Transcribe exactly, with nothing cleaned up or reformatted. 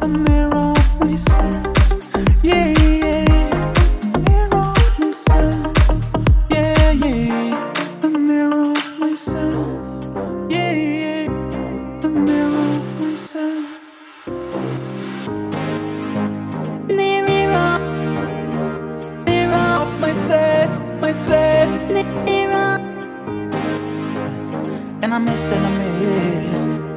a mirror of myself. Yeah, yeah, a mirror of myself. Yeah, yeah, a mirror of myself. Yeah, yeah, a mirror of myself. Mirror, Mirror of myself, myself. mirror. And I miss and I miss.